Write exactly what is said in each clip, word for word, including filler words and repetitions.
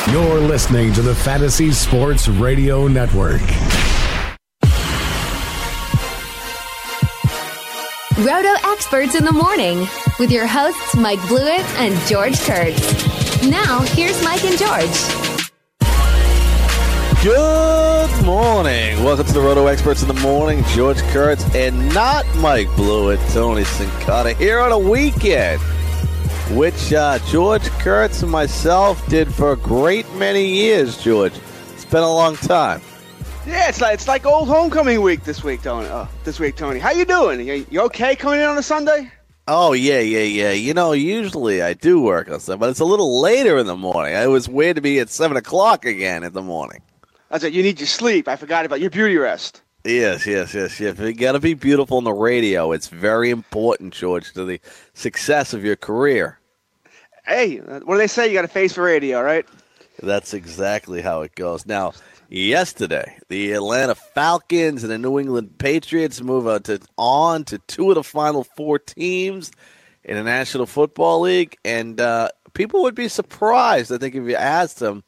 You're listening to the Fantasy Sports Radio Network. Roto Experts in the Morning with your hosts Mike Blewett and George Kurtz. Now, here's Mike and George. Good morning. Welcome to the Roto Experts in the Morning. George Kurtz and not Mike Blewett, Tony Sincata here on a weekend, which uh, George Kurtz and myself did for a great many years, George. It's been a long time. Yeah, it's like it's like old homecoming week this week, Tony. Uh, this week, Tony. How you doing? You, you okay coming in on a Sunday? Oh, yeah, yeah, yeah. You know, usually I do work on Sunday, but it's a little later in the morning. It was weird to be at seven o'clock again in the morning. That's it. You need your sleep. I forgot about your beauty rest. Yes, yes, yes, yes. You got to be beautiful on the radio. It's very important, George, to the success of your career. Hey, what do they say? You got a face for radio, right? That's exactly how it goes. Now, yesterday, the Atlanta Falcons and the New England Patriots move on to, on to two of the final four teams in the National Football League. And uh, people would be surprised, I think, if you asked them.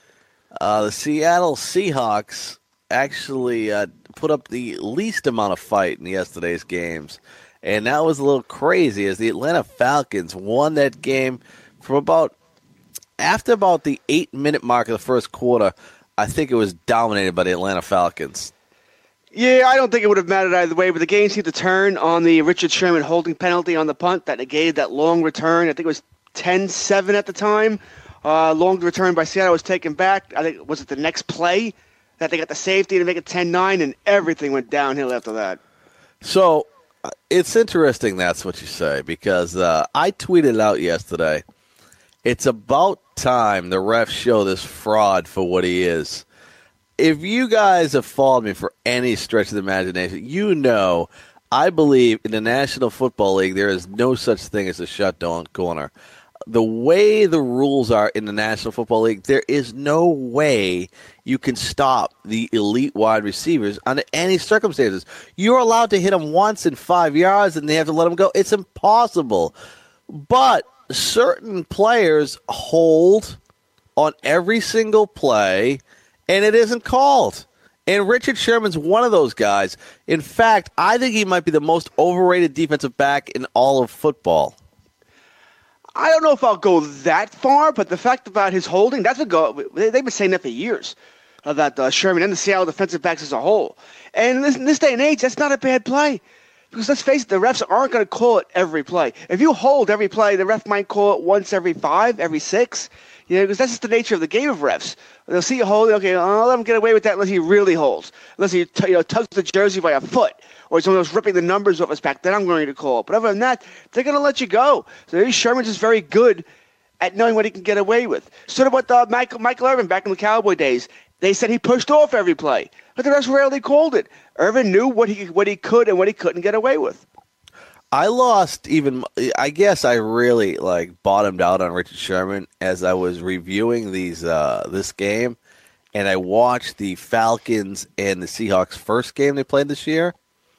Uh, the Seattle Seahawks actually uh, put up the least amount of fight in yesterday's games. And that was a little crazy as the Atlanta Falcons won that game from about, after about the eight-minute mark of the first quarter. I think it was dominated by the Atlanta Falcons. Yeah, I don't think it would have mattered either way, but the game seemed to turn on the Richard Sherman holding penalty on the punt that negated that long return. I think it was ten seven at the time. Uh, long return by Seattle was taken back. I think, was it the next play that they got the safety to make it ten nine, and everything went downhill after that. So uh, it's interesting that's what you say, because uh, I tweeted out yesterday, it's about time the refs show this fraud for what he is. If you guys have followed me for any stretch of the imagination, you know I believe in the National Football League there is no such thing as a shutdown corner. The way the rules are in the National Football League, there is no way you can stop the elite wide receivers under any circumstances. You're allowed to hit them once in five yards, and they have to let them go. It's impossible. But certain players hold on every single play, and it isn't called. And Richard Sherman's one of those guys. In fact, I think he might be the most overrated defensive back in all of football. I don't know if I'll go that far, but the fact about his holding, that's what go. They've been saying that for years, uh, that uh, Sherman and the Seattle defensive backs as a whole. And in this, in this day and age, that's not a bad play. Because let's face it, the refs aren't going to call it every play. If you hold every play, the ref might call it once every five, every six. You know, because that's just the nature of the game of refs. They'll see you holding, okay, I'll let him get away with that unless he really holds. Unless he t- you know, tugs the jersey by a foot. Or someone else ripping the numbers off his back, then I'm going to call it. But other than that, they're going to let you go. So Sherman's just very good at knowing what he can get away with. Sort of what uh, Michael, Michael Irvin back in the Cowboy days. They said he pushed off every play, but the rest rarely called it. Irvin knew what he what he could and what he couldn't get away with. I lost even, I guess I really like bottomed out on Richard Sherman as I was reviewing these uh, this game, and I watched the Falcons and the Seahawks first game they played this year.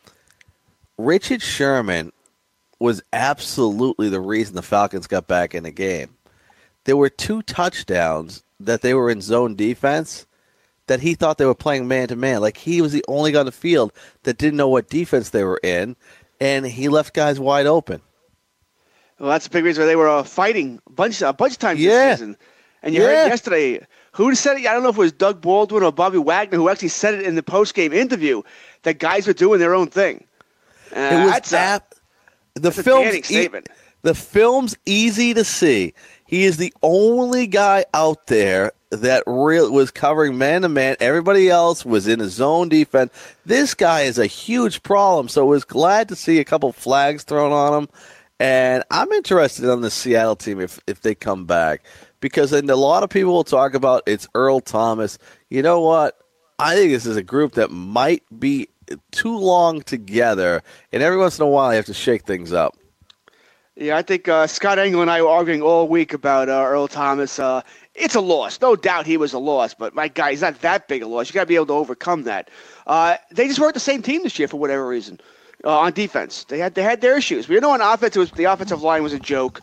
Richard Sherman was absolutely the reason the Falcons got back in the game. There were two touchdowns that they were in zone defense that he thought they were playing man-to-man. Like, he was the only guy on the field that didn't know what defense they were in, and he left guys wide open. Well, that's a big reason why they were uh, fighting a bunch, a bunch of times yeah. this season. And you yeah. heard yesterday, who said it? I don't know if it was Doug Baldwin or Bobby Wagner who actually said it in the post-game interview that guys were doing their own thing. Uh, it was that's ap- a, the that's film's a statement. E- the film's easy to see. He is the only guy out there that real was covering man to man. Everybody else was in a zone defense. This guy is a huge problem. So I was glad to see a couple flags thrown on him. And I'm interested on the Seattle team if if they come back, because then a lot of people will talk about it's Earl Thomas. You know what? I think this is a group that might be too long together, and every once in a while you have to shake things up. Yeah, I think uh, Scott Engel and I were arguing all week about uh, Earl Thomas. Uh, it's a loss. No doubt he was a loss, but my guy, he's not that big a loss. You got to be able to overcome that. Uh, they just weren't the same team this year for whatever reason uh, on defense. They had they had their issues. We know on offense, it was, the offensive line was a joke.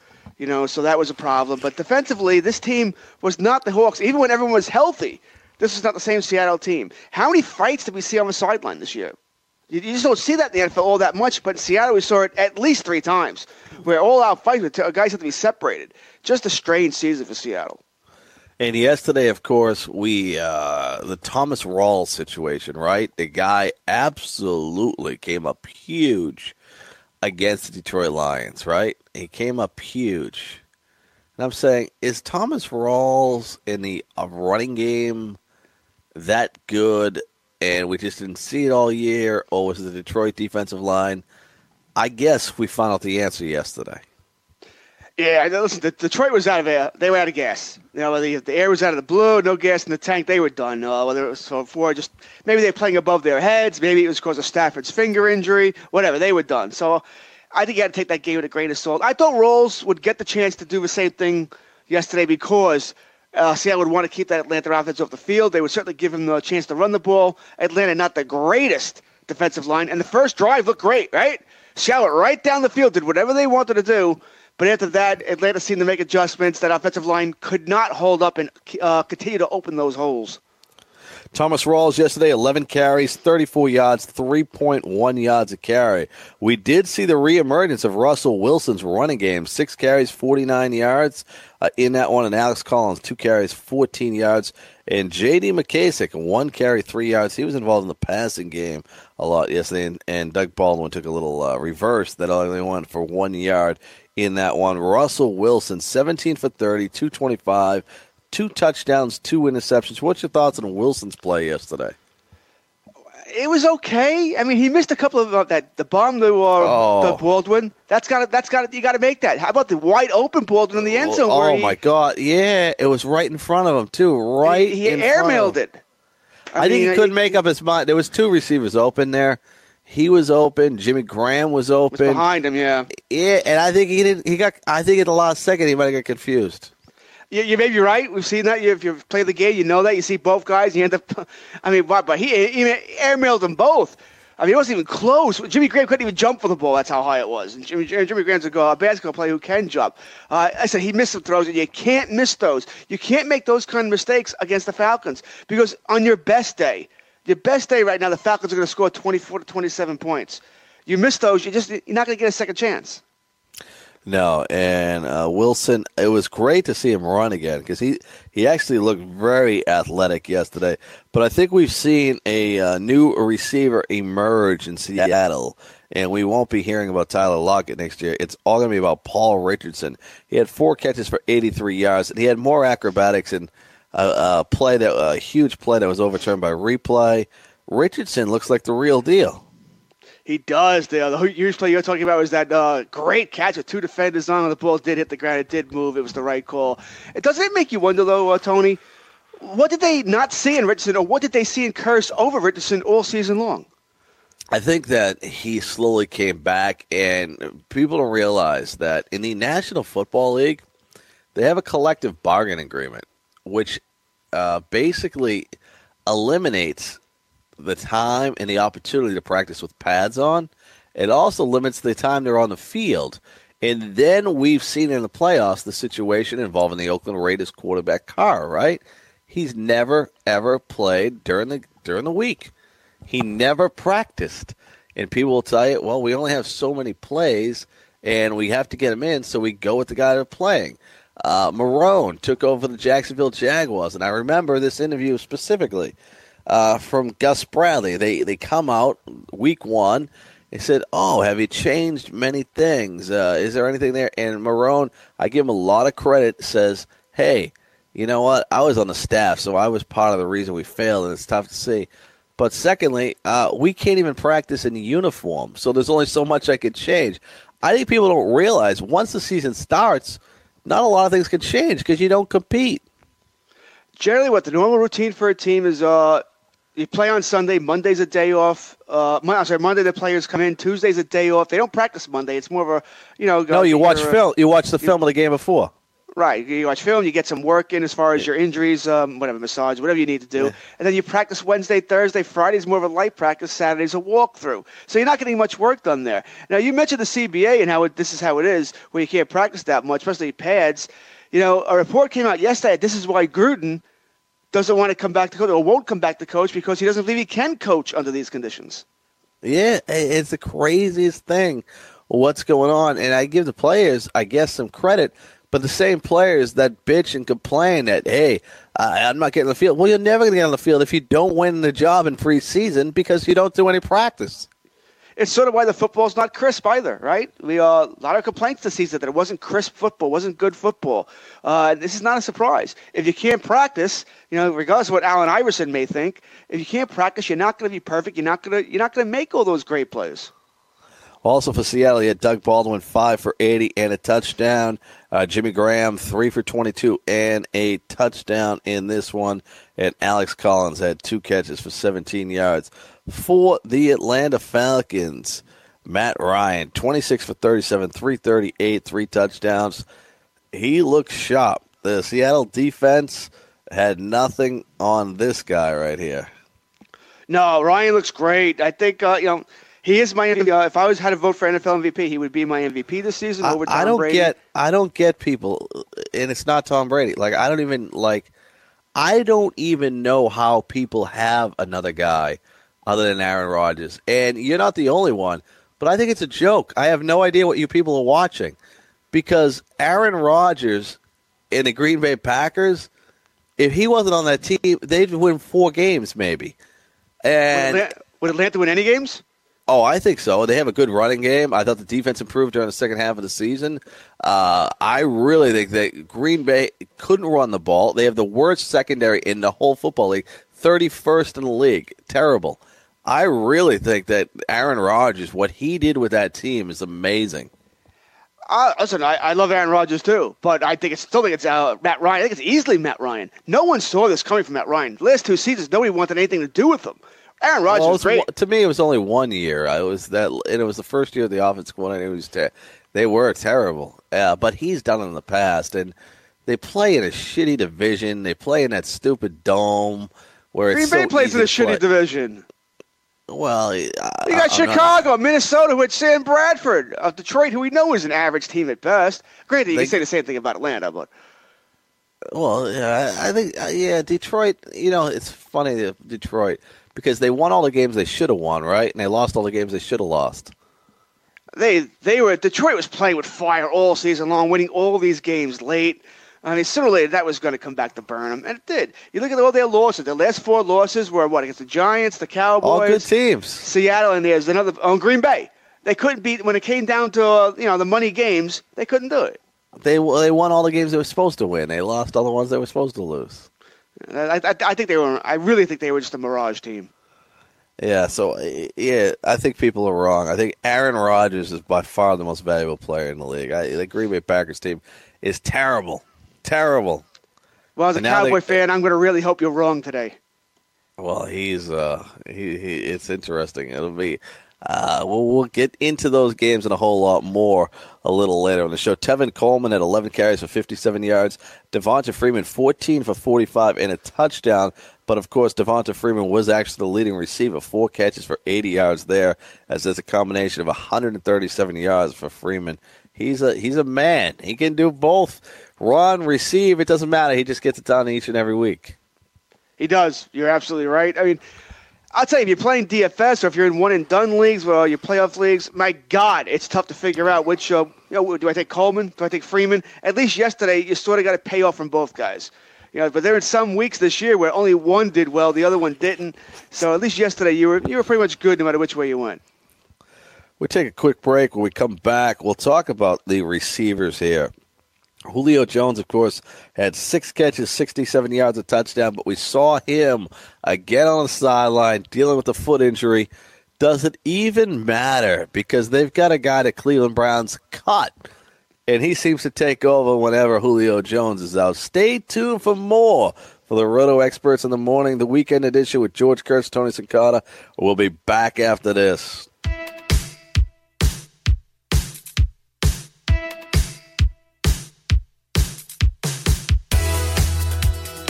You know, so that was a problem. But defensively, this team was not the Hawks. Even when everyone was healthy, this was not the same Seattle team. How many fights did we see on the sideline this year? You, you just don't see that in the N F L all that much, but in Seattle we saw it at least three times, where all-out fights with guys have to be separated. Just a strange season for Seattle. And yesterday, of course, we uh, the Thomas Rawls situation, right? The guy absolutely came up huge against the Detroit Lions, right? He came up huge. And I'm saying, is Thomas Rawls in the uh, running game that good, and we just didn't see it all year, or was it the Detroit defensive line? I guess we found out the answer yesterday. Yeah, listen, the, Detroit was out of air. They were out of gas. You know, the, the air was out of the blue, no gas in the tank. They were done. Uh, whether it was so for just maybe they were playing above their heads, maybe it was because of Stafford's finger injury, whatever. They were done. So I think you got to take that game with a grain of salt. I thought Rawls would get the chance to do the same thing yesterday because uh, Seattle would want to keep that Atlanta offense off the field. They would certainly give him the chance to run the ball. Atlanta, not the greatest defensive line, and the first drive looked great, right? Seattle right down the field, did whatever they wanted to do. But after that, Atlanta seemed to make adjustments. That offensive line could not hold up and uh, continue to open those holes. Thomas Rawls yesterday, eleven carries, thirty-four yards, three point one yards a carry. We did see the reemergence of Russell Wilson's running game. Six carries, forty-nine yards uh, in that one. And Alex Collins, two carries, fourteen yards. And J D McKissick, one carry, three yards. He was involved in the passing game a lot yesterday. And, and Doug Baldwin took a little uh, reverse that only went for one yard in that one. Russell Wilson, seventeen for thirty, two twenty-five, two touchdowns, two interceptions. What's your thoughts on Wilson's play yesterday? It was okay. I mean, he missed a couple of uh, that the bomb to uh, oh. the Baldwin. That's got that's got you got to make that. How about the wide open Baldwin in the end zone? Oh, where oh he, my God! Yeah, it was right in front of him too. Right, he, he in airmailed front of him. it. I, I mean, think he couldn't make up his mind. There was two receivers open there. He was open. Jimmy Graham was open. Was behind him, yeah. Yeah, and I think he didn't. He got. I think at the last second he might have got confused. You, you may be right. We've seen that. You, if you've played the game, you know that. You see both guys. You end up. I mean, but, but he, he airmailed them both. I mean, it wasn't even close. Jimmy Graham couldn't even jump for the ball. That's how high it was. And Jimmy, Jimmy Graham's a, a basketball player who can jump. Uh, I said he missed some throws, and you can't miss those. You can't make those kind of mistakes against the Falcons because on your best day, your best day right now, the Falcons are going to score twenty-four to twenty-seven points. You miss those, you just you're not going to get a second chance. No, and uh, Wilson, it was great to see him run again because he, he actually looked very athletic yesterday. But I think we've seen a uh, new receiver emerge in Seattle, and we won't be hearing about Tyler Lockett next year. It's all going to be about Paul Richardson. He had four catches for eighty-three yards, and he had more acrobatics and a, a play that a huge play that was overturned by replay. Richardson looks like the real deal. He does. The, the huge play you're talking about was that uh, great catch with two defenders on. The ball did hit the ground. It did move. It was the right call. It doesn't make you wonder, though, uh, Tony, what did they not see in Richardson, or what did they see in Curse over Richardson all season long? I think that he slowly came back, and people don't realize that in the National Football League, they have a collective bargaining agreement, which uh, basically eliminates the time and the opportunity to practice with pads on. It also limits the time they're on the field. And then we've seen in the playoffs the situation involving the Oakland Raiders quarterback Carr, right? He's never, ever played during the during the week. He never practiced. And people will tell you, well, we only have so many plays, and we have to get him in, so we go with the guy that's playing. Uh, Marrone took over the Jacksonville Jaguars, and I remember this interview specifically. Uh, from Gus Bradley. They they come out week one. They said, oh, have you changed many things? Uh, is there anything there? And Marrone, I give him a lot of credit, says, hey, you know what? I was on the staff, so I was part of the reason we failed, and it's tough to see. But secondly, uh, we can't even practice in uniform, so there's only so much I could change. I think people don't realize once the season starts, not a lot of things can change because you don't compete. Generally, what the normal routine for a team is uh, you play on Sunday, Monday's a day off. Uh, I'm sorry, Monday the players come in, Tuesday's a day off. They don't practice Monday. It's more of a, you know. No, you watch a, film. You watch the film of the game before. Right. You watch film, you get some work in as far as your injuries, um, whatever, massage, whatever you need to do. Yeah. And then you practice Wednesday, Thursday, Friday's more of a light practice, Saturday's a walkthrough. So you're not getting much work done there. Now, you mentioned the C B A and how it, this is how it is, where you can't practice that much, especially pads. You know, a report came out yesterday, this is why Gruden doesn't want to come back to coach or won't come back to coach because he doesn't believe he can coach under these conditions. Yeah, it's the craziest thing, what's going on. And I give the players, I guess, some credit. But the same players that bitch and complain that, hey, uh, I'm not getting on the field. Well, you're never going to get on the field if you don't win the job in preseason because you don't do any practice. It's sort of why the football's not crisp either, right? We uh, a lot of complaints this season that it wasn't crisp football, wasn't good football. Uh, this is not a surprise. If you can't practice, you know, regardless of what Allen Iverson may think, if you can't practice, you're not going to be perfect. You're not going to you're not going to make all those great plays. Also for Seattle, you had Doug Baldwin, five for eighty and a touchdown. Uh, Jimmy Graham, three for twenty-two and a touchdown in this one. And Alex Collins had two catches for seventeen yards. For the Atlanta Falcons, Matt Ryan, twenty-six for thirty-seven, three thirty-eight, three touchdowns. He looked sharp. The Seattle defense had nothing on this guy right here. No, Ryan looks great. I think, uh, you know, he is my M V P. Uh, if I was had to vote for N F L M V P, he would be my M V P this season over Tom I don't Brady. get. I don't get people, and it's not Tom Brady. Like I don't even like. I don't even know how people have another guy other than Aaron Rodgers, and you're not the only one. But I think it's a joke. I have no idea what you people are watching, because Aaron Rodgers in the Green Bay Packers, if he wasn't on that team, they'd win four games maybe. And would Atlanta, would Atlanta win any games? Oh, I think so. They have a good running game. I thought the defense improved during the second half of the season. Uh, I really think that Green Bay couldn't run the ball. They have the worst secondary in the whole football league, thirty-first in the league. Terrible. I really think that Aaron Rodgers, what he did with that team is amazing. Uh, listen, I, I love Aaron Rodgers too, but I think it's still think it's uh, Matt Ryan. I think it's easily Matt Ryan. No one saw this coming from Matt Ryan. The last two seasons, nobody wanted anything to do with him. Aaron Rodgers well, was great. To me, it was only one year. I was that, and it was the first year of the offense coordinator. It was ter- they were terrible, uh, but he's done it in the past. And they play in a shitty division. They play in that stupid dome where Green it's Bay so plays in a easy to shitty play. division. Well, I, you got I'm Chicago, not, Minnesota with Sam Bradford, of Detroit, who we know is an average team at best. Granted, you they, can say the same thing about Atlanta, but well, yeah, I, I think uh, yeah, Detroit. You know, it's funny that Detroit. Because they won all the games they should have won, right? And they lost all the games they should have lost. They they were Detroit was playing with fire all season long, winning all these games late. I mean, sooner or later that was going to come back to burn them, and it did. You look at all their losses. Their last four losses were what against the Giants, the Cowboys, all good teams, Seattle, and there's another on Green Bay. They couldn't beat when it came down to uh, you know the money games. They couldn't do it. They they won all the games they were supposed to win. They lost all the ones they were supposed to lose. I, I, I think they were. I really think they were just a mirage team. Yeah, so yeah, I think people are wrong. I think Aaron Rodgers is by far the most valuable player in the league. I, the Green Bay Packers team is terrible, terrible. Well, as a Cowboy they, fan, I'm going to really hope you're wrong today. Well, he's uh, he, he it's interesting. It'll be. Uh, we'll, we'll get into those games and a whole lot more a little later on the show. Tevin Coleman had eleven carries for fifty-seven yards. Devonta Freeman, fourteen for forty-five and a touchdown. But, of course, Devonta Freeman was actually the leading receiver, four catches for eighty yards there, as there's a combination of one hundred thirty-seven yards for Freeman. He's a he's a man. He can do both. Run, receive, it doesn't matter. He just gets it done each and every week. He does. You're absolutely right. I mean, I'll tell you, if you're playing D F S or if you're in one-and-done leagues or your playoff leagues, my God, it's tough to figure out which, uh, you know, do I take Coleman? Do I take Freeman? At least yesterday, you sort of got a payoff from both guys. You know, but there were some weeks this year where only one did well, the other one didn't. So at least yesterday, you were you were pretty much good no matter which way you went. We'll take a quick break. When we come back, we'll talk about the receivers here. Julio Jones, of course, had six catches, sixty-seven yards, a touchdown, but we saw him again on the sideline dealing with a foot injury. Does it even matter? Because they've got a guy that Cleveland Browns cut, and he seems to take over whenever Julio Jones is out. Stay tuned for more for the Roto Experts in the Morning, the weekend edition with George Kurtz, Tony Sincata. We'll be back after this.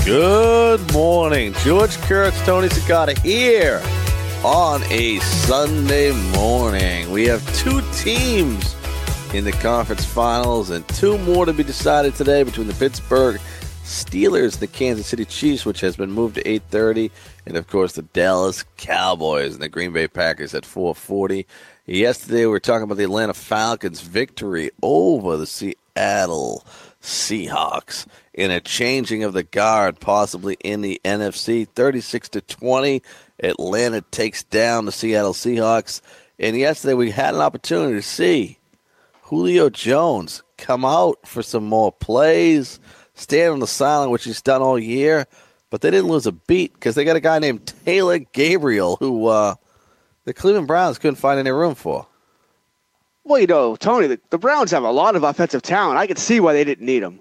Good morning. George Kurtz, Tony Cicada here on a Sunday morning. We have two teams in the conference finals and two more to be decided today between the Pittsburgh Steelers and the Kansas City Chiefs, which has been moved to eight thirty, and of course the Dallas Cowboys and the Green Bay Packers at four forty. Yesterday we were talking about the Atlanta Falcons' victory over the Seattle Seahawks in a changing of the guard, possibly in the N F C. thirty-six to twenty, Atlanta takes down the Seattle Seahawks. And yesterday we had an opportunity to see Julio Jones come out for some more plays, stand on the sideline, which he's done all year. But they didn't lose a beat because they got a guy named Taylor Gabriel who uh, the Cleveland Browns couldn't find any room for. Well, you know, Tony, the, the Browns have a lot of offensive talent. I could see why they didn't need him.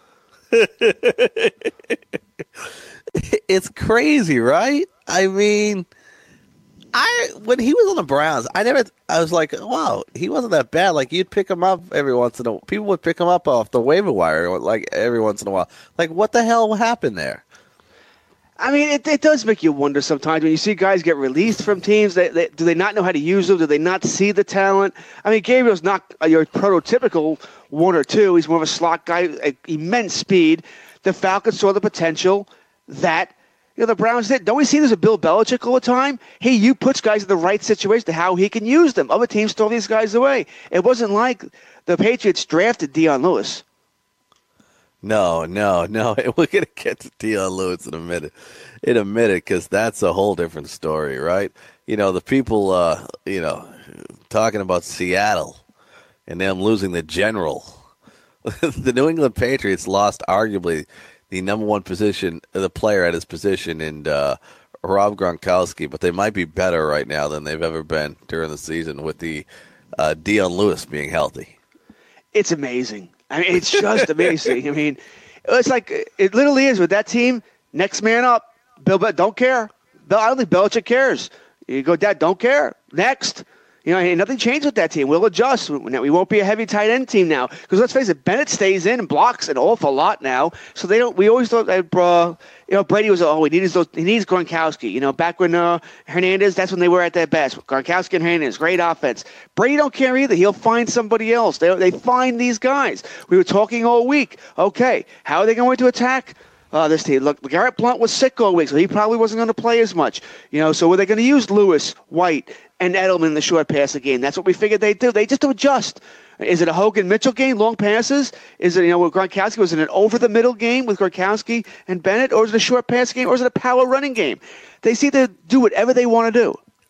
It's crazy, right? I mean, I when he was on the Browns, I never. I was like, wow, he wasn't that bad. Like you'd pick him up every once in a. People would pick him up off the waiver wire, like every once in a while. Like, what the hell happened there? I mean, it, it does make you wonder sometimes when you see guys get released from teams. They, they, do they not know how to use them? Do they not see the talent? I mean, Gabriel's not your prototypical one or two. He's more of a slot guy, a, immense speed. The Falcons saw the potential that you know the Browns did. Don't we see this with Bill Belichick all the time? He you puts guys in the right situation to how he can use them. Other teams throw these guys away. It wasn't like the Patriots drafted Dion Lewis. No, no, no. We're going to get to Dion Lewis in a minute, in a minute, because that's a whole different story, right? You know, the people, uh, you know, talking about Seattle and them losing the general. The New England Patriots lost arguably the number one position, the player at his position in uh, Rob Gronkowski, but they might be better right now than they've ever been during the season with the uh, Dion Lewis being healthy. It's amazing. I mean, it's just amazing. I mean, it's like it literally is with that team. Next man up. Bill, don't care. Bill, I don't think Belichick cares. You go, Dad, don't care. Next. You know, nothing changed with that team. We'll adjust. We won't be a heavy tight end team now. Because let's face it, Bennett stays in and blocks an awful lot now. So they don't. We always thought that uh, you know Brady was oh he needs those he needs Gronkowski. You know, back when uh, Hernandez, that's when they were at their best. Gronkowski and Hernandez, great offense. Brady don't care either. He'll find somebody else. They they find these guys. We were talking all week. Okay, how are they going to attack? Uh, this team. Look, Garrett Blount was sick all week, so he probably wasn't going to play as much. You know, so were they going to use Lewis, White, and Edelman in the short passing game? That's what we figured they'd do. They just adjust. Is it a Hogan-Mitchell game, long passes? Is it, you know, with Gronkowski, was it an over-the-middle game with Gronkowski and Bennett? Or is it a short pass game? Or is it a power running game? They seem to do whatever they want to do.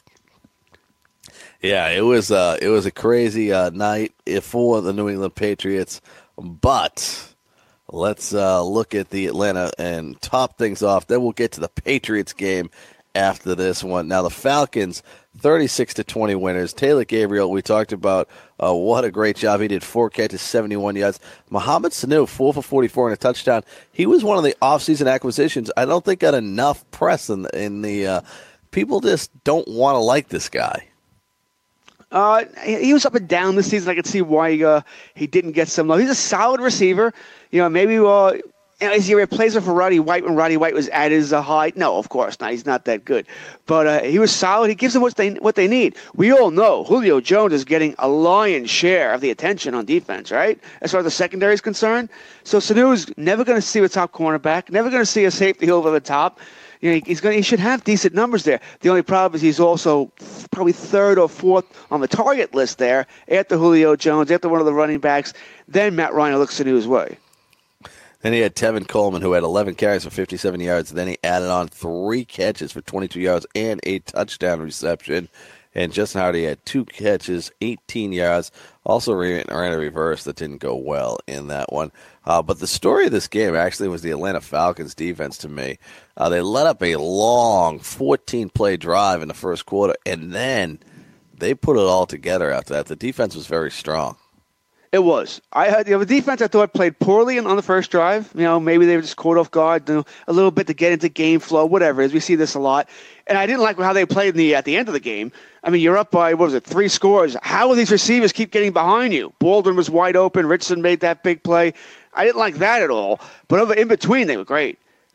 Yeah, it was, uh, it was a crazy uh, night for the New England Patriots, but let's uh, look at the Atlanta and top things off. Then we'll get to the Patriots game after this one. Now, the Falcons, thirty-six to twenty winners. Taylor Gabriel, we talked about uh, what a great job. He did four catches, seventy-one yards. Mohamed Sanu, four for forty-four and a touchdown. He was one of the offseason acquisitions. I don't think got enough press in the, in the uh, people just don't want to like this guy. Uh, he was up and down this season. I could see why uh, he didn't get some love. He's a solid receiver. You know, maybe uh, you know, is he a replacement for Roddy White when Roddy White was at his uh, height? No, of course not. He's not that good. But uh, he was solid. He gives them what they what they need. We all know Julio Jones is getting a lion's share of the attention on defense, right? As far as the secondary is concerned. So Sanu is never going to see a top cornerback, never going to see a safety over the top. You know, he's going. He should have decent numbers there. The only problem is he's also probably third or fourth on the target list there after Julio Jones, after one of the running backs. Then Matt Ryan looks Sanu's way. Then he had Tevin Coleman, who had eleven carries for fifty-seven yards. Then he added on three catches for twenty-two yards and a touchdown reception. And Justin Hardy had two catches, eighteen yards. Also ran, ran a reverse that didn't go well in that one. Uh, but the story of this game actually was the Atlanta Falcons defense to me. Uh, they let up a long fourteen-play drive in the first quarter, and then they put it all together after that. The defense was very strong. It was. I had, you know, the defense I thought played poorly on the first drive. You know, maybe they were just caught off guard, you know, a little bit to get into game flow, whatever. As we see this a lot, and I didn't like how they played in the at the end of the game. I mean, you're up by what was it, three scores? How will these receivers keep getting behind you? Baldwin was wide open. Richardson made that big play. I didn't like that at all. But over in between, they were great.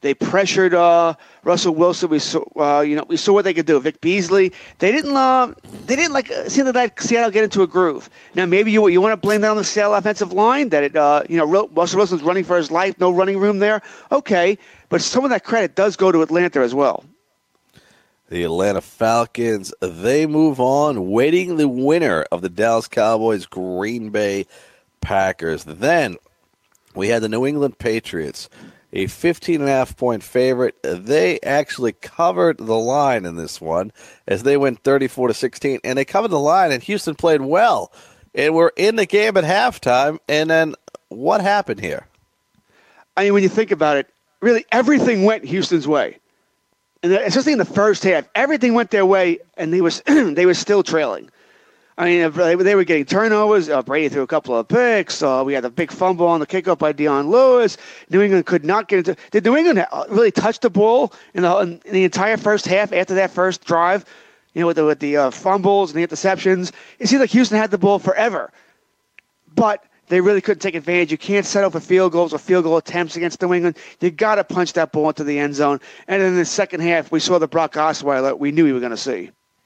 They pressured uh, Russell Wilson. We saw, uh, you know, we saw what they could do. Vic Beasley. They didn't. Uh, they didn't like seem to let Seattle get into a groove. Now, maybe you you want to blame that on the Seattle offensive line that it, uh, you know, Russell Wilson's running for his life, no running room there. Okay, but some of that credit does go to Atlanta as well. The Atlanta Falcons, they move on, waiting the winner of the Dallas Cowboys, Green Bay Packers. Then we had the New England Patriots, a fifteen and a half point favorite. They actually covered the line in this one as they went thirty-four to sixteen, and they covered the line, and Houston played well. And we're in the game at halftime, and then what happened here? I mean, when you think about it, really everything went Houston's way. And especially in the first half, everything went their way, and they was they were still trailing. I mean, they were getting turnovers. Uh, Brady threw a couple of picks. Uh, we had a big fumble on the kickoff by Dion Lewis. New England could not get into. Did New England really touch the ball in the, in the entire first half after that first drive? You know, with the, with the uh, fumbles and the interceptions, it seemed like Houston had the ball forever, but they really couldn't take advantage. You can't settle for field goals or field goal attempts against New England. You got to punch that ball into the end zone. And in the second half, we saw the Brock Osweiler we knew we were going to see.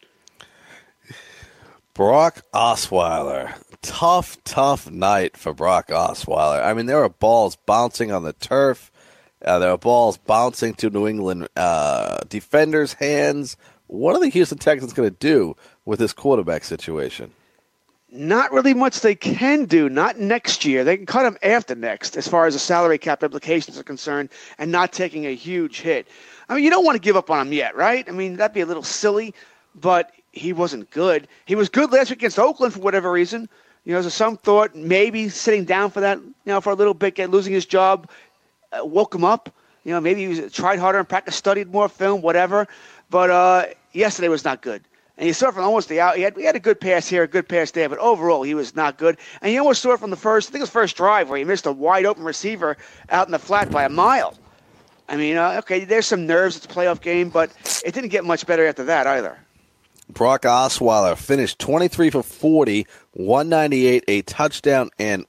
Brock Osweiler. Tough, tough night for Brock Osweiler. I mean, there were balls bouncing on the turf. Uh, there were balls bouncing to New England uh, defenders' hands. What are the Houston Texans going to do with this quarterback situation? Not really much they can do. Not next year. They can cut him after next as far as the salary cap implications are concerned and not taking a huge hit. I mean, you don't want to give up on him yet, right? I mean, that'd be a little silly, but he wasn't good. He was good last week against Oakland for whatever reason. You know, so some thought maybe sitting down for that, you know, for a little bit, get losing his job, uh, woke him up. You know, maybe he was, tried harder in practice, studied more film, whatever. But uh, yesterday was not good. And you saw it from almost the out. He had, he had a good pass here, a good pass there, but overall he was not good. And you almost saw it from the first, I think it was first drive, where he missed a wide open receiver out in the flat by a mile. I mean, uh, okay, there's some nerves. It's a playoff game, but it didn't get much better after that either. Brock Osweiler finished twenty-three for forty, one ninety-eight, a touchdown, and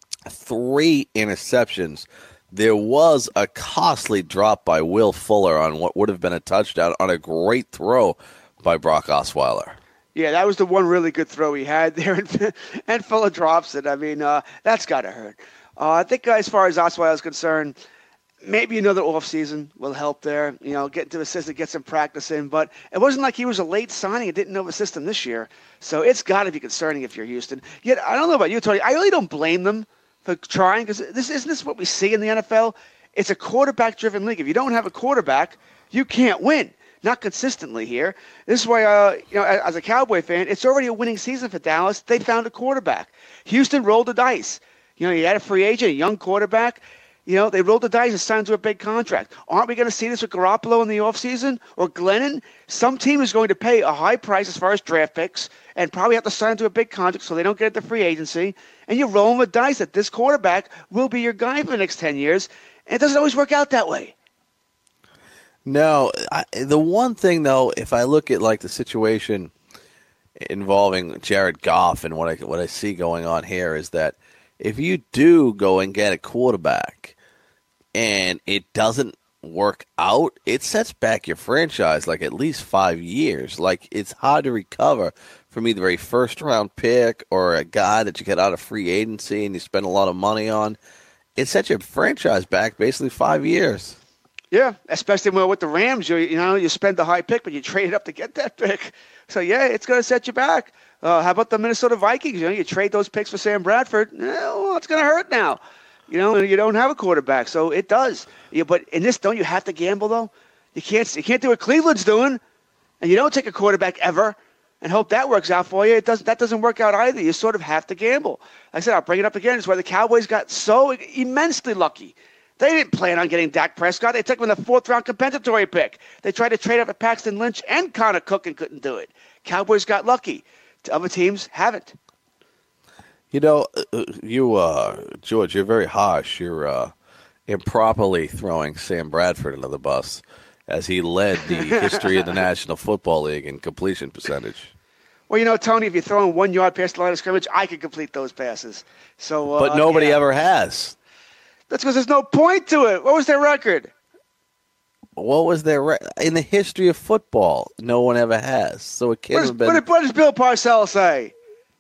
three interceptions. There was a costly drop by Will Fuller on what would have been a touchdown on a great throw by Brock Osweiler. Yeah, that was the one really good throw he had there, and, and Fuller drops it. I mean, uh, that's got to hurt. Uh, I think uh, as far as Osweiler is concerned, maybe another offseason will help there. You know, get into the system, get some practice in. But it wasn't like he was a late signing and didn't know the system this year. So it's got to be concerning if you're Houston. Yet, I don't know about you, Tony. I really don't blame them for trying, because this isn't this what we see in the N F L? It's a quarterback-driven league. If you don't have a quarterback, you can't win. Not consistently here. This is why, uh, you know, as a Cowboy fan, it's already a winning season for Dallas. They found a quarterback. Houston rolled the dice. You know, you had a free agent, a young quarterback. You know, they rolled the dice and signed to a big contract. Aren't we going to see this with Garoppolo in the offseason or Glennon? Some team is going to pay a high price as far as draft picks and probably have to sign to a big contract so they don't get into free agency. And you're rolling the dice that this quarterback will be your guy for the next ten years. And it doesn't always work out that way. No, I, the one thing, though, if I look at, like, the situation involving Jared Goff and what I, what I see going on here is that if you do go and get a quarterback and it doesn't work out, it sets back your franchise like at least five years. Like, it's hard to recover from either a first-round pick or a guy that you get out of free agency and you spend a lot of money on. It sets your franchise back basically five years. Yeah, especially with the Rams, you you know, you spend the high pick, but you trade up to get that pick. So, yeah, it's going to set you back. Uh, how about the Minnesota Vikings? You know, you trade those picks for Sam Bradford. Eh, well, it's going to hurt now. You know, you don't have a quarterback, so it does. Yeah, but in this, don't you have to gamble, though? You can't you can't do what Cleveland's doing, and you don't take a quarterback ever and hope that works out for you. It doesn't. That doesn't work out either. You sort of have to gamble. Like I said, I'll bring it up again. It's why the Cowboys got so immensely lucky. They didn't plan on getting Dak Prescott. They took him in the fourth-round compensatory pick. They tried to trade up at Paxton Lynch and Connor Cook and couldn't do it. Cowboys got lucky. Other teams haven't. You know, you, uh, George, you're very harsh. You're uh, improperly throwing Sam Bradford under the bus as he led the history of the National Football League in completion percentage. Well, you know, Tony, if you're throwing one yard past the line of scrimmage, I can complete those passes. So, uh, But nobody yeah. ever has. That's because there's no point to it. What was their record? what was their re- in the history of football? No one ever has. So it can't What does, have been. what, what does Bill Parcells say?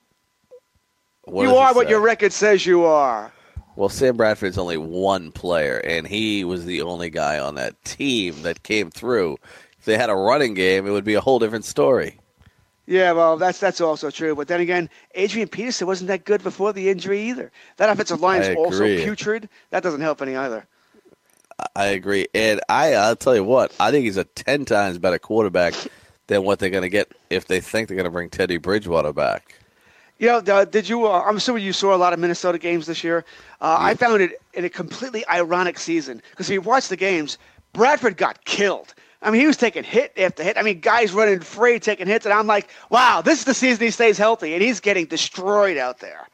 What you does it are what say? your record says you are. Well, Sam Bradford's only one player, and he was the only guy on that team that came through. If they had a running game, it would be a whole different story. Yeah, well, that's that's also true. But then again, Adrian Peterson wasn't that good before the injury either. That offensive line is also putrid. That doesn't help any either. I agree. And I, I'll tell you what, I think he's a ten times better quarterback than what they're going to get if they think they're going to bring Teddy Bridgewater back. You know, uh, did you? Uh, I'm assuming you saw a lot of Minnesota games this year. Uh, yeah. I found it in a completely ironic season because if you watch the games, Bradford got killed. I mean, he was taking hit after hit. I mean, guys running free, taking hits, and I'm like, wow, this is the season he stays healthy, and he's getting destroyed out there.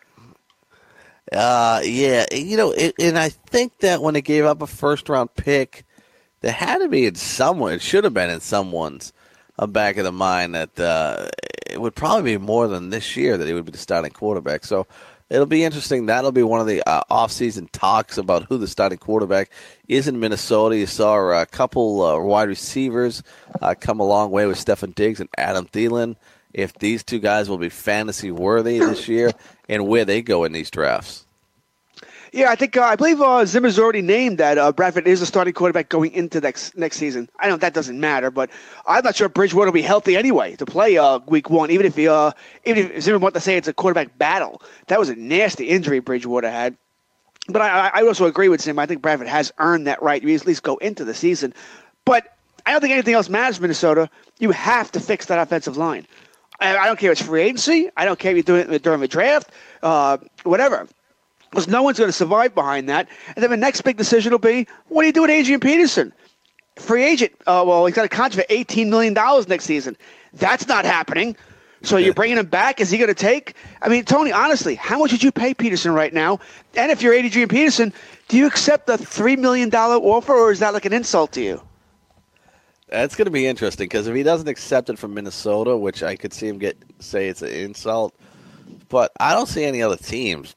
Uh, yeah, you know, it, and I think that when they gave up a first-round pick, there had to be in someone, it should have been in someone's uh, back of the mind that uh, it would probably be more than this year that he would be the starting quarterback. So it'll be interesting. That'll be one of the uh, off-season talks about who the starting quarterback is in Minnesota. You saw a couple uh, wide receivers uh, come a long way with Stefon Diggs and Adam Thielen. If these two guys will be fantasy-worthy this year and where they go in these drafts. Yeah, I think uh, I believe uh, Zimmer's already named that uh, Bradford is the starting quarterback going into next next season. I know that doesn't matter, but I'm not sure Bridgewater will be healthy anyway to play uh, week one. Even if he, uh, even if Zimmer wants to say it's a quarterback battle, that was a nasty injury Bridgewater had. But I, I also agree with Zimmer. I think Bradford has earned that right to at least go into the season. But I don't think anything else matters, Minnesota. You have to fix that offensive line. I, I don't care if it's free agency. I don't care if you're doing it during the draft, uh, whatever. Because no one's going to survive behind that. And then the next big decision will be, what do you do with Adrian Peterson? Free agent. Uh, well, he's got a contract for eighteen million dollars next season. That's not happening. So you're bringing him back. Is he going to take? I mean, Tony, honestly, how much would you pay Peterson right now? And if you're Adrian Peterson, do you accept the three million dollars offer, or is that like an insult to you? That's going to be interesting because if he doesn't accept it from Minnesota, which I could see him get say it's an insult, but I don't see any other teams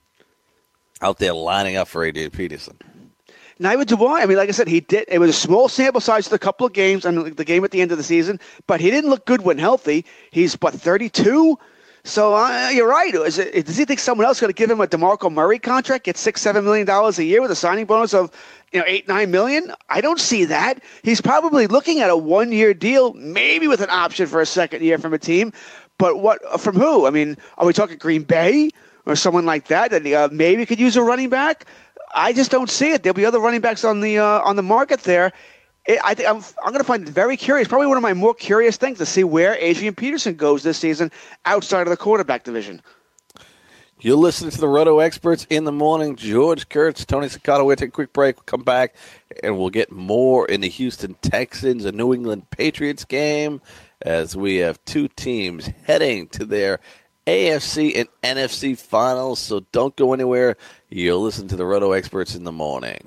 out there lining up for Adrian Peterson. Neither do I. I mean, like I said, he did. It was a small sample size for a couple of games and the game at the end of the season, but he didn't look good when healthy. He's, what, thirty-two? So uh, you're right. Is it, does he think someone else is going to give him a DeMarco Murray contract, get six, seven million dollars a year with a signing bonus of, you know, eight, nine million? I don't see that. He's probably looking at a one-year deal, maybe with an option for a second year from a team. But what from who? I mean, are we talking Green Bay or someone like that that uh, maybe could use a running back? I just don't see it. There'll be other running backs on the uh, on the market there. It, I think I'm, I'm going to find it very curious. Probably one of my more curious things to see where Adrian Peterson goes this season outside of the quarterback division. You're listening to the Roto Experts in the morning. George Kurtz, Tony Ciccato. We'll take a quick break. We'll come back, and we'll get more in the Houston Texans and New England Patriots game as we have two teams heading to their A F C and N F C finals. So don't go anywhere. You'll listen to the Roto Experts in the morning.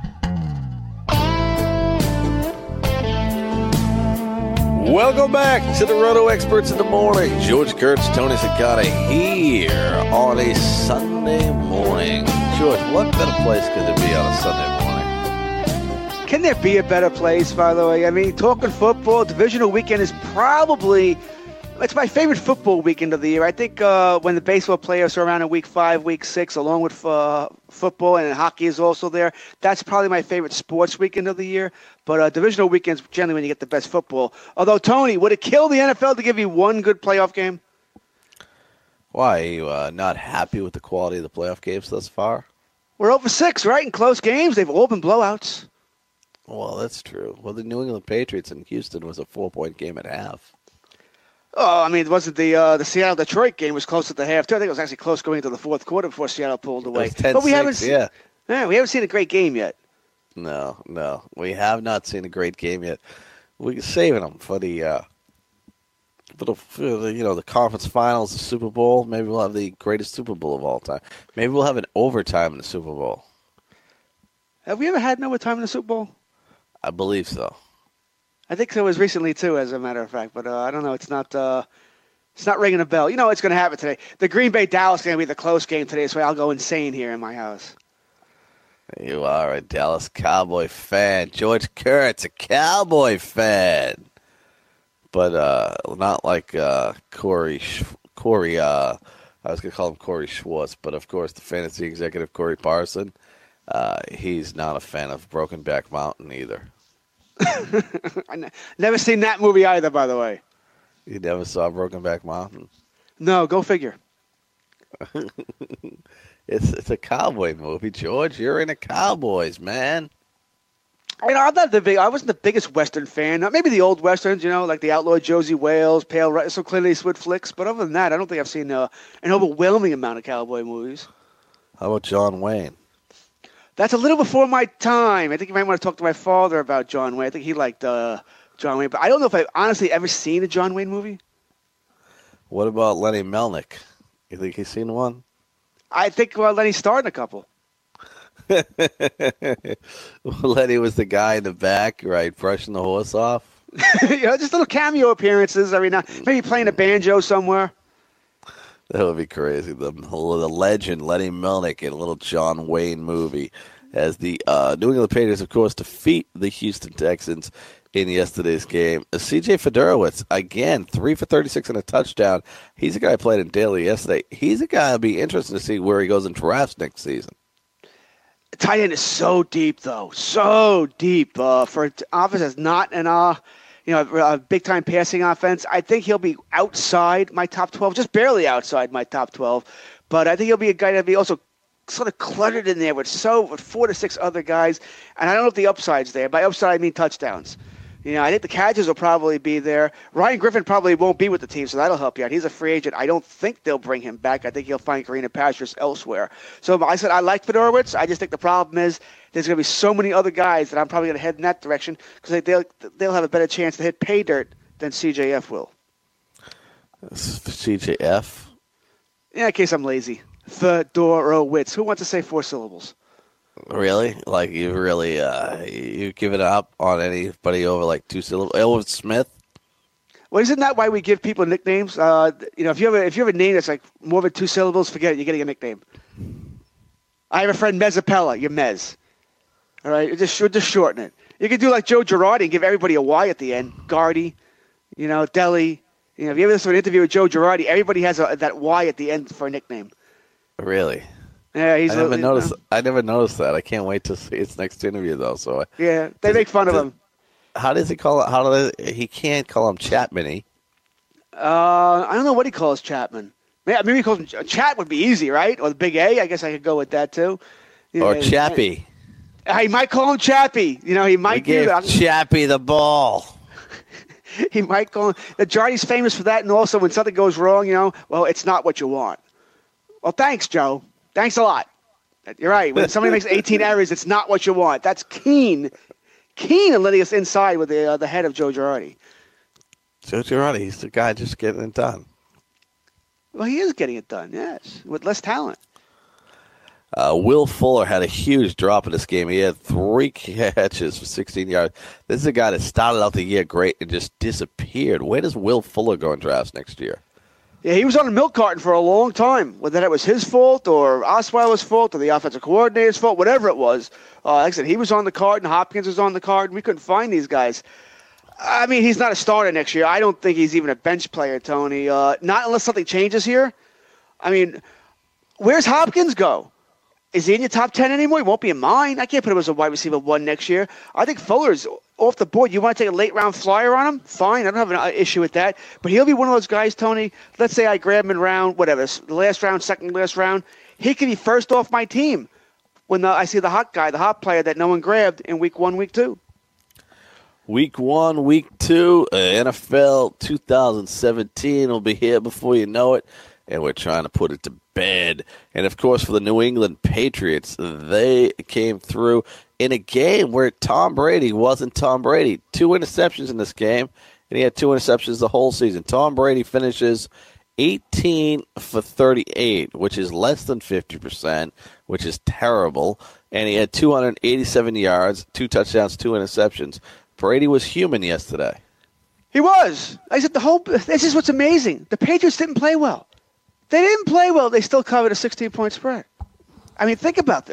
Welcome back to the Roto Experts in the morning. George Kurtz, Tony Ciccato here on a Sunday morning. George, what better place could there be on a Sunday morning? Can there be a better place, by the way? I mean, talking football, divisional weekend is probably, it's my favorite football weekend of the year. I think uh, when the baseball playoffs are around in week five, week six, along with uh, football and hockey is also there, that's probably my favorite sports weekend of the year. But uh, divisional weekends generally when you get the best football. Although, Tony, would it kill the N F L to give you one good playoff game? Why, are you uh, not happy with the quality of the playoff games thus far? We're over six, right? In close games, they've all been blowouts. Well, that's true. Well, the New England Patriots in Houston was a four-point game at half. Oh, I mean, it wasn't the uh, the Seattle-Detroit game was close at the half, too. I think it was actually close going into the fourth quarter before Seattle pulled away. ten six, but we haven't seen, yeah. yeah. We haven't seen a great game yet. No, no. We have not seen a great game yet. We're saving them for the, uh, for the, for the, you know, the conference finals, the Super Bowl. Maybe we'll have the greatest Super Bowl of all time. Maybe we'll have an overtime in the Super Bowl. Have we ever had an overtime in the Super Bowl? I believe so. I think so was recently, too, as a matter of fact. But uh, I don't know. It's not uh, it's not ringing a bell. You know what's going to happen today? The Green Bay-Dallas is going to be the close game today, so I'll go insane here in my house. You are a Dallas Cowboy fan. George Kurtz, a Cowboy fan. But uh, not like uh, Corey, Corey uh, I was going to call him Corey Schwartz, but of course the fantasy executive Corey Parson, uh, he's not a fan of Brokenback Mountain either. I never seen that movie either, by the way. You never saw Brokenback Mountain? No, go figure. it's it's a cowboy movie, George. You're into cowboys, man. You know, I'm not the big. I wasn't the biggest Western fan. Uh, Maybe the old Westerns, you know, like the Outlaw Josie Wales, Pale Rider, some Clint Eastwood flicks. But other than that, I don't think I've seen uh, an overwhelming amount of cowboy movies. How about John Wayne? That's a little before my time. I think you might want to talk to my father about John Wayne. I think he liked uh, John Wayne. But I don't know if I've honestly ever seen a John Wayne movie. What about Lenny Melnick? You think he's seen one? I think well, Lenny starred in a couple. Lenny was the guy in the back, right, brushing the horse off. You know, just little cameo appearances every now. Maybe playing a banjo somewhere. That would be crazy. The the legend Lenny Melnick in a little John Wayne movie, as the uh, New England Patriots, of course, defeat the Houston Texans in yesterday's game. C J Fedorowicz, again, three for thirty-six and a touchdown. He's a guy who played in Daly yesterday. He's a guy I'll be interested to see where he goes in drafts next season. Tight end is so deep, though, so deep. Uh, for an offense that's not an uh, you know, a big-time passing offense, I think he'll be outside my top twelve, just barely outside my top twelve. But I think he'll be a guy that'll be also sort of cluttered in there with so with four to six other guys. And I don't know if the upside's there. By upside, I mean touchdowns. You know, I think the catches will probably be there. Ryan Griffin probably won't be with the team, so that'll help you out. He's a free agent. I don't think they'll bring him back. I think he'll find greener pastures elsewhere. So I said I like Fedorowicz. I just think the problem is there's going to be so many other guys that I'm probably going to head in that direction because they'll, they'll have a better chance to hit pay dirt than C J F will. C J F? Yeah, in case I'm lazy. Fedorowicz. Who wants to say four syllables? Really? Like you really uh, you give it up on anybody over like two syllables? Elwood Smith? Well, isn't that why we give people nicknames? Uh, you know, if you have a if you have a name that's like more than two syllables, forget it. You're getting a nickname. I have a friend Mezapella. You're Mez. All right, just just shorten it. You can do like Joe Girardi and give everybody a Y at the end. Gardy, you know, Deli. You know, if you ever listen to an interview with Joe Girardi, everybody has a, that Y at the end for a nickname. Really? Yeah, he's. I never a, noticed. You know, I never noticed that. I can't wait to see its next interview though. So I, yeah, they make fun of him. How does he call it? How do they, he can't call him Chapman? Uh, I don't know what he calls Chapman. Maybe he calls him Chat would be easy, right? Or the Big A. I guess I could go with that too. You or know, Chappie. He might call him Chappie. You know, he might he gave do that. Chappie the ball. He might call him. The Jardy's famous for that, and also when something goes wrong, you know, well, it's not what you want. Well, thanks, Joe. Thanks a lot. You're right. When somebody makes eighteen errors, it's not what you want. That's keen. Keen and letting us inside with the uh, the head of Joe Girardi. Joe Girardi, he's the guy just getting it done. Well, he is getting it done, yes, with less talent. Uh, Will Fuller had a huge drop in this game. He had three catches for sixteen yards. This is a guy that started out the year great and just disappeared. Where does Will Fuller go in drafts next year? Yeah, he was on a milk carton for a long time. Whether that was his fault or Osweiler's fault or the offensive coordinator's fault, whatever it was. Uh, like I said, he was on the card and Hopkins was on the card, and we couldn't find these guys. I mean, he's not a starter next year. I don't think he's even a bench player, Tony. Uh, not unless something changes here. I mean, where's Hopkins go? Is he in your top ten anymore? He won't be in mine. I can't put him as a wide receiver one next year. I think Fuller's off the board. You want to take a late-round flyer on him? Fine. I don't have an issue with that. But he'll be one of those guys, Tony, let's say I grab him in round, whatever, the last round, second last round. He could be first off my team when the, I see the hot guy, the hot player that no one grabbed in week one, week two. Week one, week two, uh, N F L twenty seventeen will be here before you know it, and we're trying to put it to bed. And, of course, for the New England Patriots, they came through in a game where Tom Brady wasn't Tom Brady. Two interceptions in this game, and he had two interceptions the whole season. Tom Brady finishes eighteen for thirty-eight, which is less than fifty percent, which is terrible. And he had two hundred eighty-seven yards, two touchdowns, two interceptions. Brady was human yesterday. He was. I said the whole. This is what's amazing. The Patriots didn't play well. They didn't play well. They still covered a sixteen-point spread. I mean, think about this.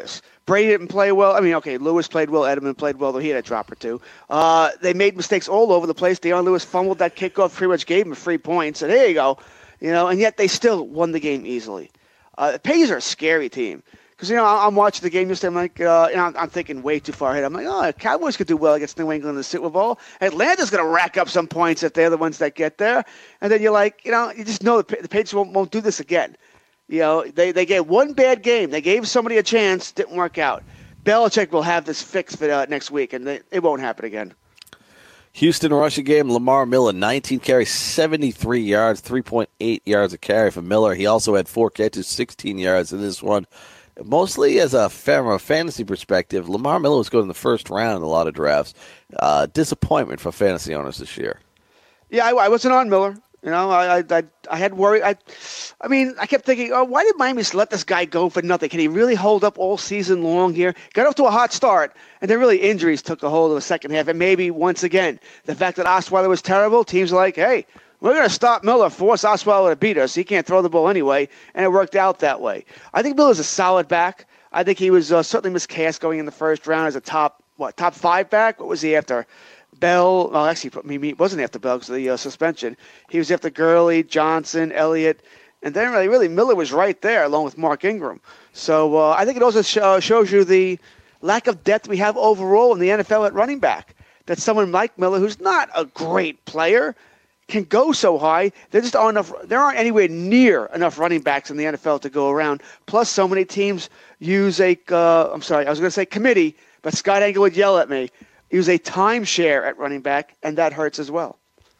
Brady didn't play well. I mean, okay, Lewis played well. Edelman played well, though he had a drop or two. Uh, they made mistakes all over the place. Deion Lewis fumbled that kickoff, pretty much gave him free points. And there you go. You know, and yet they still won the game easily. Uh, the Patriots are a scary team. Because, you know, I'm watching the game yesterday. I'm like, uh, you know, I'm, I'm thinking way too far ahead. I'm like, oh, Cowboys could do well against New England in the Super Bowl. Atlanta's going to rack up some points if they're the ones that get there. And then you're like, you know, you just know the, the Patriots won't, won't do this again. You know, they, they gave one bad game. They gave somebody a chance. Didn't work out. Belichick will have this fixed for uh, next week, and they, it won't happen again. Houston rushing game, Lamar Miller, nineteen carries, seventy-three yards, three point eight yards a carry for Miller. He also had four catches, sixteen yards in this one. Mostly as a from a fantasy perspective, Lamar Miller was going in the first round in a lot of drafts. Uh, disappointment for fantasy owners this year. Yeah, I, I wasn't on Miller. You know, I I, I had worry. I, I mean, I kept thinking, oh, why did Miami just let this guy go for nothing? Can he really hold up all season long here? Got off to a hot start, and then really injuries took a hold of the second half. And maybe, once again, the fact that Osweiler was terrible, teams were like, hey, we're going to stop Miller, force Osweiler to beat us. He can't throw the ball anyway, and it worked out that way. I think Miller's a solid back. I think he was uh, certainly miscast going in the first round as a top, what, top five back? What was he after? Bell, well, actually, he wasn't after Bell because of the uh, suspension. He was after Gurley, Johnson, Elliott, and then really, really Miller was right there along with Mark Ingram. So uh, I think it also sh- uh, shows you the lack of depth we have overall in the N F L at running back. That someone like Miller, who's not a great player, can go so high. There just aren't enough. There aren't anywhere near enough running backs in the N F L to go around. Plus, so many teams use a. Uh, I'm sorry, I was going to say committee, but Scott Engel would yell at me. Use a timeshare at running back, and that hurts as well.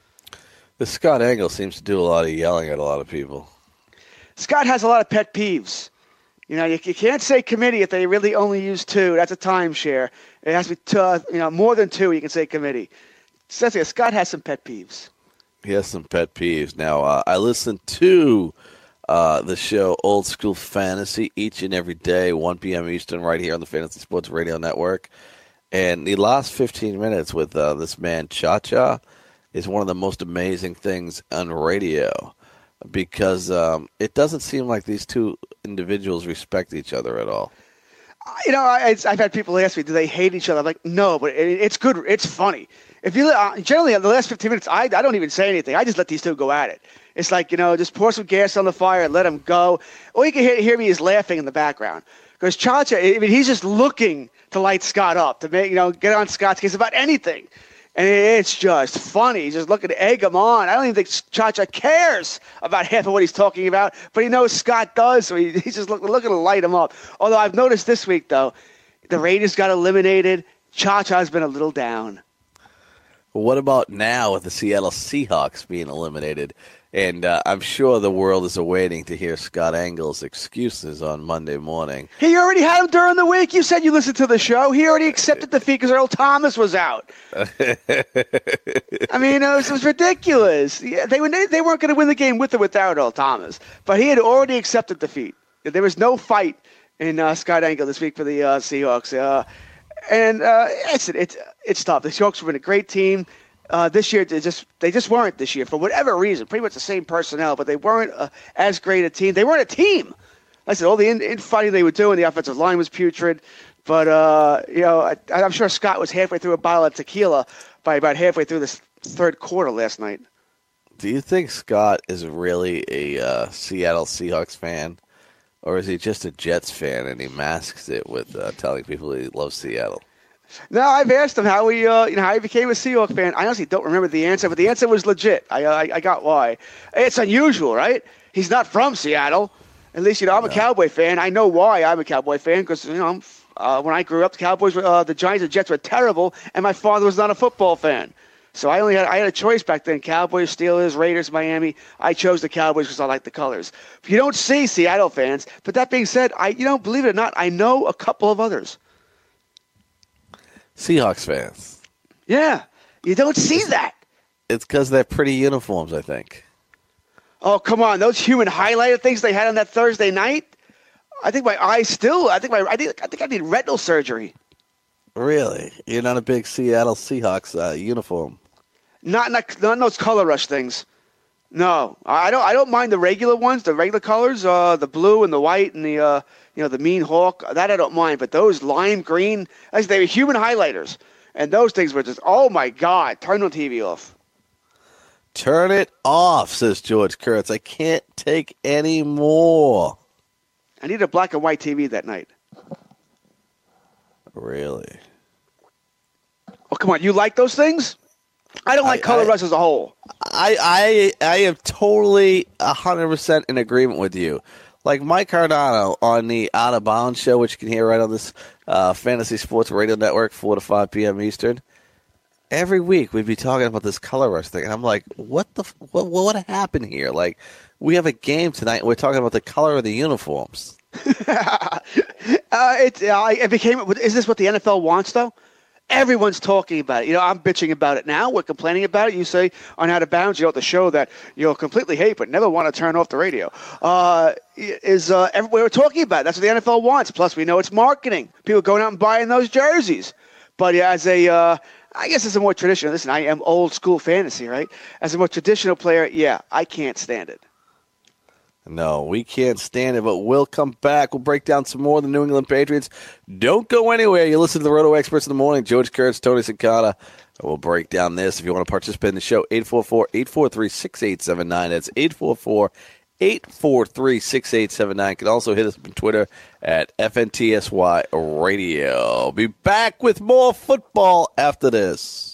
The Scott Engel seems to do a lot of yelling at a lot of people. Scott has a lot of pet peeves. You know, you, you can't say committee if they really only use two. That's a timeshare. It has to be two, uh, you know more than two. You can say committee. So Scott has some pet peeves. He has some pet peeves. Now, uh, I listen to uh, the show Old School Fantasy each and every day, one p.m. Eastern, right here on the Fantasy Sports Radio Network. And the last fifteen minutes with uh, this man, Cha-Cha, is one of the most amazing things on radio because um, it doesn't seem like these two individuals respect each other at all. You know, I, I've had people ask me, do they hate each other? I'm like, no, but it, it's good. It's funny. If you uh, generally, in the last fifteen minutes, I, I don't even say anything. I just let these two go at it. It's like, you know, just pour some gas on the fire and let them go. All you can hear, hear me is laughing in the background. Because Cha-Cha, I mean, he's just looking to light Scott up, to make, you know, get on Scott's case about anything. And it's just funny. He's just looking to egg him on. I don't even think Cha-Cha cares about half of what he's talking about, but he knows Scott does, so he, he's just look, looking to light him up. Although I've noticed this week, though, the Raiders got eliminated. Cha-Cha's been a little down. What about now with the Seattle Seahawks being eliminated? And uh, I'm sure the world is awaiting to hear Scott Engel's excuses on Monday morning. He already had them during the week. You said you listened to the show. He already accepted defeat because Earl Thomas was out. I mean, it was, it was ridiculous. Yeah, they, were, they, they weren't going to win the game with or without Earl Thomas. But he had already accepted defeat. There was no fight in uh, Scott Engel this week for the uh, Seahawks. Uh, and uh, it's, it's, it's tough. The Seahawks have been a great team. Uh, this year, they just they just weren't this year for whatever reason. Pretty much the same personnel, but they weren't uh, as great a team. They weren't a team. Like I said, all the in, infighting they were doing, the offensive line was putrid. But uh, you know, I, I'm sure Scott was halfway through a bottle of tequila by about halfway through this third quarter last night. Do you think Scott is really a uh, Seattle Seahawks fan, or is he just a Jets fan and he masks it with uh, telling people he loves Seattle? No, I've asked him how he, uh, you know, how he became a Seahawks fan. I honestly don't remember the answer, but the answer was legit. I, I, I got why. It's unusual, right? He's not from Seattle. At least, you know, I'm a no. Cowboy fan. I know why I'm a Cowboy fan because, you know, I'm, uh, when I grew up, the Cowboys, uh, the Giants, and Jets were terrible, and my father was not a football fan. So I only had I had a choice back then: Cowboys, Steelers, Raiders, Miami. I chose the Cowboys because I like the colors. You don't see Seattle fans, but that being said, I, you know, believe it or not, I know a couple of others. Seahawks fans. Yeah, you don't see it's, that. It's because they're pretty uniforms, I think. Oh, come on. Those human highlighter things they had on that Thursday night, I think my eyes still, I think my, I, think, I think I need retinal surgery. Really? You're not a big Seattle Seahawks uh, uniform? Not in, that, not in those color rush things. No, I don't I don't mind the regular ones, the regular colors, uh, the blue and the white and the uh, you know, the Mean Hawk, that I don't mind. But those lime green, they were human highlighters. And those things were just, oh, my God, turn the T V off. Turn it off, says George Kurtz. I can't take any more. I need a black and white T V that night. Really? Oh, come on. You like those things? I don't like I, color I, rush as a whole. I, I I am totally one hundred percent in agreement with you. Like Mike Cardano on the Out of Bounds show, which you can hear right on this uh, Fantasy Sports Radio Network, four to five p.m. Eastern. Every week we'd be talking about this color rush thing. And I'm like, what the what, what happened here? Like, we have a game tonight and we're talking about the color of the uniforms. uh, it, uh, it became. Is this what the N F L wants, though? Everyone's talking about it. You know, I'm bitching about it now. We're complaining about it. You say on Out of Bounds, you know, the show that you'll completely hate but never want to turn off the radio. Uh, is uh, we were talking about it. That's what the N F L wants. Plus, we know it's marketing. People going out and buying those jerseys. But yeah, as a, uh, I guess as a more traditional, listen, I am old school fantasy, right? As a more traditional player, yeah, I can't stand it. No, we can't stand it, but we'll come back. We'll break down some more of the New England Patriots. Don't go anywhere. You listen to the Roto Experts in the morning. George Kurtz, Tony Cicada. We'll break down this. If you want to participate in the show, eight four four, eight four three, six eight seven nine. That's eight four four, eight four three, six eight seven nine. You can also hit us on Twitter at F N T S Y Radio. Be back with more football after this.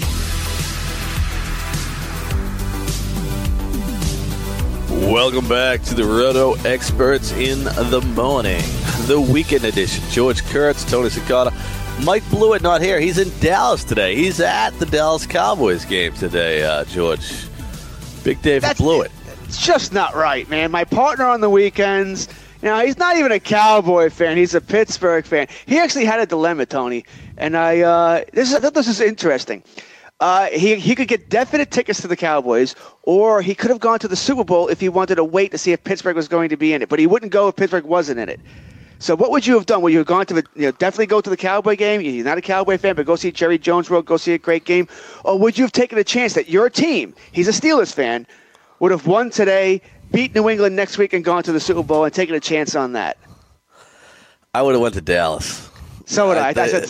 Welcome back to the Roto Experts in the morning, the weekend edition. George Kurtz, Tony Cicada, Mike Blewett not here. He's in Dallas today. He's at the Dallas Cowboys game today, uh, George. Big day for That's, Blewett. It's just not right, man. My partner on the weekends, you know, he's not even a Cowboy fan. He's a Pittsburgh fan. He actually had a dilemma, Tony, and I, uh, this, I thought this was interesting. Uh, he he could get definite tickets to the Cowboys, or he could have gone to the Super Bowl if he wanted to wait to see if Pittsburgh was going to be in it. But he wouldn't go if Pittsburgh wasn't in it. So what would you have done? Would you have gone to the, you know, definitely go to the Cowboy game? You're not a Cowboy fan, but go see Jerry Jones World, go see a great game. Or would you have taken a chance that your team, he's a Steelers fan, would have won today, beat New England next week, and gone to the Super Bowl and taken a chance on that? I would have went to Dallas. So would I. I, I said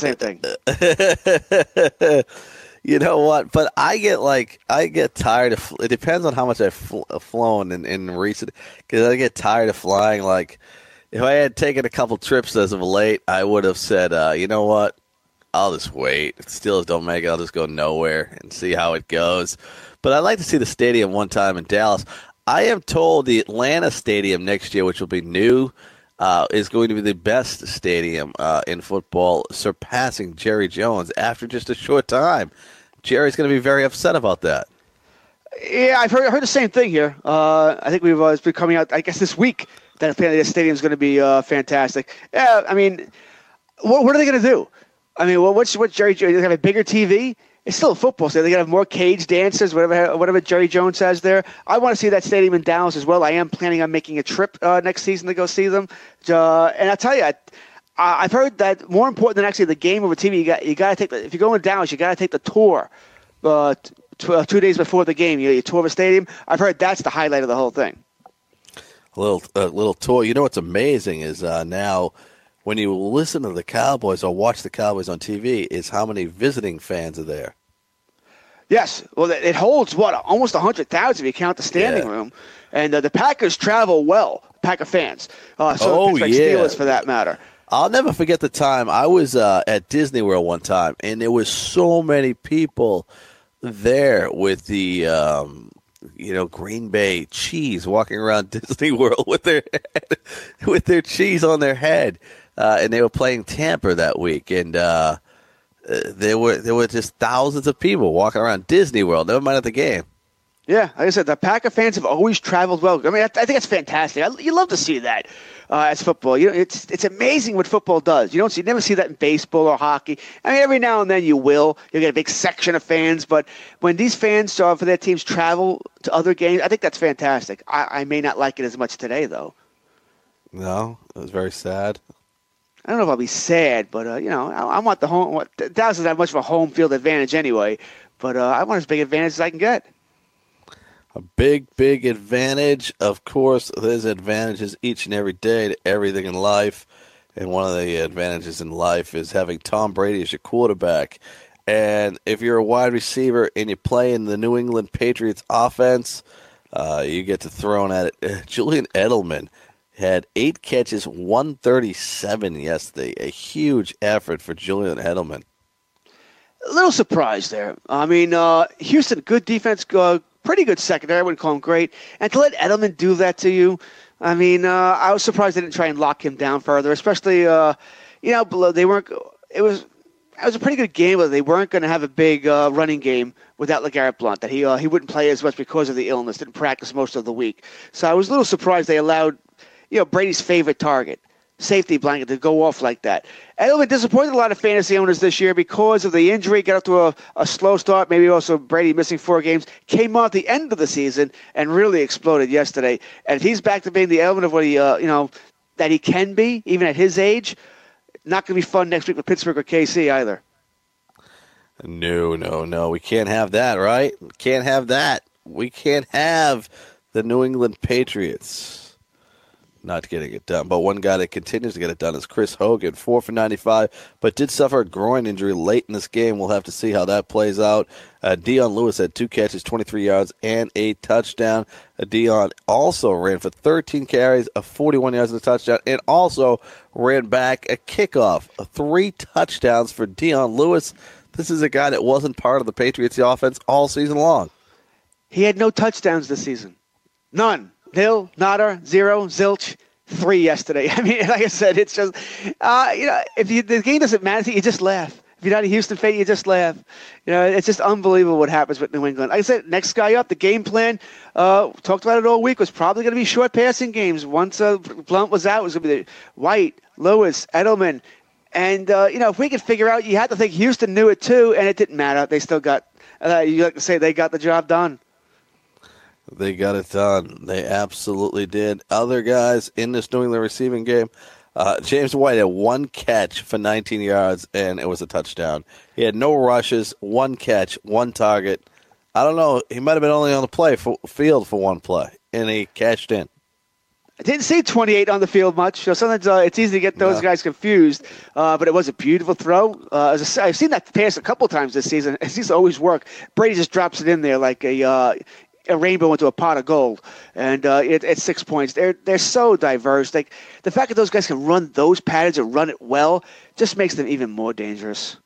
the same thing. You know what? But I get like I get tired of. It depends on how much I've fl- flown in, in recent. Because I get tired of flying. Like if I had taken a couple trips as of late, I would have said, uh, you know what? I'll just wait. If the Steelers don't make it, I'll just go nowhere and see how it goes. But I'd like to see the stadium one time in Dallas. I am told the Atlanta Stadium next year, which will be new, uh, is going to be the best stadium uh, in football, surpassing Jerry Jones after just a short time. Jerry's going to be very upset about that. Yeah, I've heard, I heard the same thing here. Uh, I think we've uh, it's been coming out, I guess, this week that apparently the stadium is going to be uh, fantastic. Yeah, I mean, what, what are they going to do? I mean, well, what's what Jerry Jones? They have a bigger T V. It's still a football stadium. They're going to have more cage dancers, whatever whatever Jerry Jones has there. I want to see that stadium in Dallas as well. I am planning on making a trip uh, next season to go see them. Uh, and I'll tell you, I, I've heard that more important than actually the game over T V, you got you got to take the, if you're going to Dallas, you got to take the tour. Uh, t- uh, two days before the game, you, you tour the stadium. I've heard that's the highlight of the whole thing. A little uh, little tour. You know what's amazing is uh, now when you listen to the Cowboys or watch the Cowboys on T V, is how many visiting fans are there. Yes, well, it holds what almost a hundred thousand if you count the standing yeah. room, and uh, the Packers travel well. Packer fans, uh, so oh Pittsburgh yeah, Steelers for that matter. I'll never forget the time I was uh, at Disney World one time, and there was so many people there with the, um, you know, Green Bay cheese walking around Disney World with their head, with their cheese on their head, uh, and they were playing Tampa that week, and uh, there were there were just thousands of people walking around Disney World. Never mind at the game. Yeah, like I said, the Packer fans have always traveled well. I mean, I, I think it's fantastic. I, you love to see that uh, as football. You know, it's it's amazing what football does. You don't see, you never see that in baseball or hockey. I mean, every now and then you will. You get a big section of fans, but when these fans uh, for their teams travel to other games, I think that's fantastic. I, I may not like it as much today, though. No, it was very sad. I don't know if I'll be sad, but uh, you know, I, I want the home. What, Dallas doesn't have much of a home field advantage anyway, but uh, I want as big advantage as I can get. A big, big advantage. Of course, there's advantages each and every day to everything in life. And one of the advantages in life is having Tom Brady as your quarterback. And if you're a wide receiver and you play in the New England Patriots offense, uh, you get to throw at it. Julian Edelman had eight catches, one thirty-seven yesterday. A huge effort for Julian Edelman. A little surprised there. I mean, uh, Houston, good defense, uh, pretty good secondary. I wouldn't call him great. And to let Edelman do that to you, I mean, uh, I was surprised they didn't try and lock him down further, especially, uh, you know, below. They weren't, it was, it was a pretty good game, but they weren't going to have a big uh, running game without LeGarrette Blount, that he uh, he wouldn't play as much because of the illness, didn't practice most of the week. So I was a little surprised they allowed, you know, Brady's favorite target, safety blanket, to go off like that. Edelman disappointed a lot of fantasy owners this year because of the injury, got up to a, a slow start, maybe also Brady missing four games, came out at the end of the season and really exploded yesterday. And if he's back to being the Edelman of what he, uh, you know, that he can be, even at his age, not going to be fun next week with Pittsburgh or K C either. No, no, no. We can't have that, right? Can't have that. We can't have the New England Patriots not getting it done. But one guy that continues to get it done is Chris Hogan, four for ninety-five, but did suffer a groin injury late in this game. We'll have to see how that plays out. Uh, Dion Lewis had two catches, twenty-three yards, and a touchdown. Uh, Dion also ran for thirteen carries, a forty-one yards and a touchdown, and also ran back a kickoff. Uh, three touchdowns for Dion Lewis. This is a guy that wasn't part of the Patriots offense all season long. He had no touchdowns this season. None. Nil, nada, zero, zilch, three yesterday. I mean, like I said, it's just, uh, you know, if you, the game doesn't matter, you just laugh. If you're not a Houston fan, you just laugh. You know, it's just unbelievable what happens with New England. Like I said, next guy up, the game plan, uh, talked about it all week, was probably going to be short passing games. Once uh, Blount was out, it was going to be White, Lewis, Edelman. And, uh, you know, if we could figure out, you had to think Houston knew it too, and it didn't matter. They still got, uh, you like to say, they got the job done. They got it done. They absolutely did. Other guys in this New England receiving game, uh, James White had one catch for nineteen yards, and it was a touchdown. He had no rushes, one catch, one target. I don't know. He might have been only on the play for, field for one play, and he cashed in. I didn't see twenty-eight on the field much. So sometimes uh, it's easy to get those no. guys confused, uh, but it was a beautiful throw. Uh, as a, I've seen that pass a couple times this season. It seems to always work. Brady just drops it in there like a uh, a rainbow into a pot of gold, and uh, it, it's six points. They're they're so diverse. Like the fact that those guys can run those patterns and run it well just makes them even more dangerous.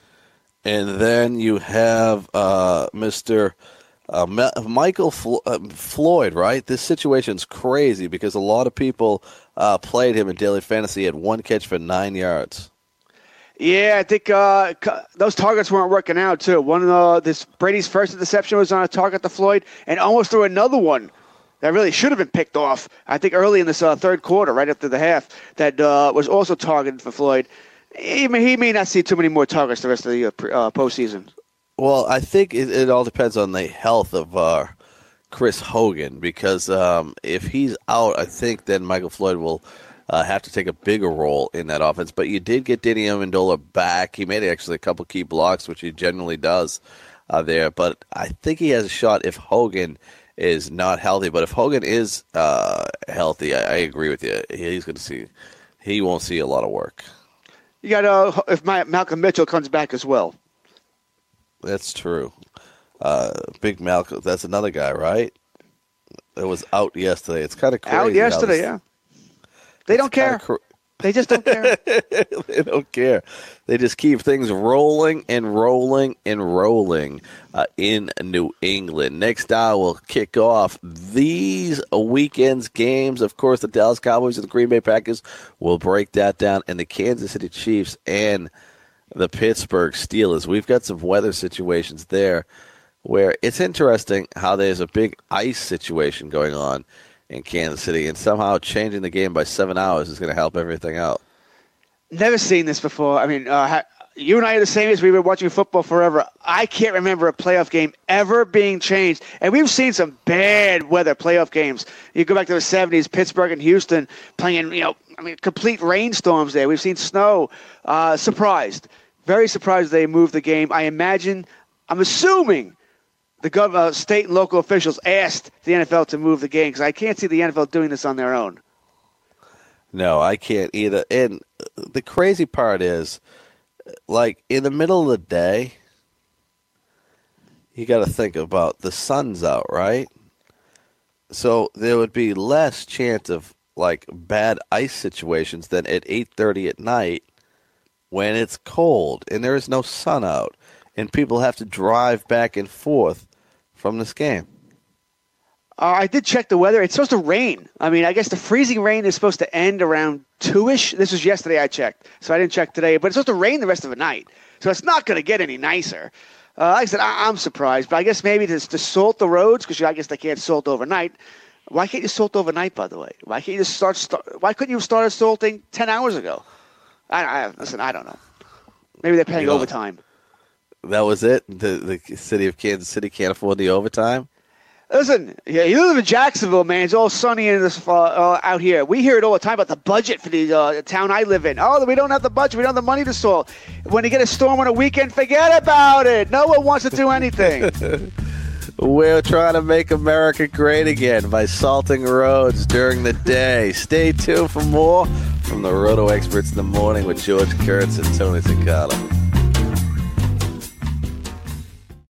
And then you have uh, Mister Uh, Michael Flo- uh, Floyd, right? This situation's crazy because a lot of people uh, played him in daily fantasy. He had one catch for nine yards. Yeah, I think uh, those targets weren't working out, too. One of uh, this Brady's first interception was on a target to Floyd, and almost threw another one that really should have been picked off, I think, early in this uh, third quarter, right after the half, that uh, was also targeted for Floyd. He may, he may not see too many more targets the rest of the uh, postseason. Well, I think it, it all depends on the health of uh, Chris Hogan, because um, if he's out, I think then Michael Floyd will uh, have to take a bigger role in that offense. But you did get Danny Amendola back. He made actually a couple key blocks, which he generally does uh, there. But I think he has a shot if Hogan is not healthy. But if Hogan is uh, healthy, I, I agree with you. He's going to see. He won't see a lot of work. You got uh, if my, Malcolm Mitchell comes back as well. That's true. Uh, Big Malcolm, that's another guy, right? That was out yesterday. It's kind of crazy. Out yesterday, this, yeah. They don't care. Cr- they just don't care. They don't care. They just keep things rolling and rolling and rolling uh, in New England. Next hour, we'll kick off these weekend's games. Of course, the Dallas Cowboys and the Green Bay Packers. We'll break that down. And the Kansas City Chiefs and the Pittsburgh Steelers. We've got some weather situations there where it's interesting how there's a big ice situation going on in Kansas City, and somehow changing the game by seven hours is going to help everything out. Never seen this before. I mean, uh, you and I are the same as we've been watching football forever. I can't remember a playoff game ever being changed, and we've seen some bad weather playoff games. You go back to the seventies, Pittsburgh and Houston playing, you know, I mean, complete rainstorms there. We've seen snow. Uh, surprised. Very surprised they moved the game. I imagine, I'm assuming the gov- uh, state and local officials asked the N F L to move the game, because I can't see the N F L doing this on their own. No, I can't either. And the crazy part is, like, in the middle of the day, you got to think about the sun's out, right? So there would be less chance of, like, bad ice situations than at eight thirty at night when it's cold and there is no sun out and people have to drive back and forth from this game. Uh, I did check the weather. It's supposed to rain. I mean, I guess the freezing rain is supposed to end around two-ish. This was yesterday I checked, so I didn't check today. But it's supposed to rain the rest of the night, so it's not going to get any nicer. Uh, like I said, I- I'm surprised, but I guess maybe to, to salt the roads, because I guess they can't salt overnight. Why can't you salt overnight, by the way? Why can't you just start? start why couldn't you have started salting ten hours ago? I, I Listen, I don't know. Maybe they're paying you know, overtime. That was it? The, the city of Kansas City can't afford the overtime? Listen, yeah, you live in Jacksonville, man. It's all sunny in this uh, uh, out here. We hear it all the time about the budget for the uh, town I live in. Oh, we don't have the budget. We don't have the money to salt. When you get a storm on a weekend, forget about it. No one wants to do anything. We're trying to make America great again by salting roads during the day. Stay tuned for more from the Roto Experts in the Morning with George Kurtz and Tony Cicala.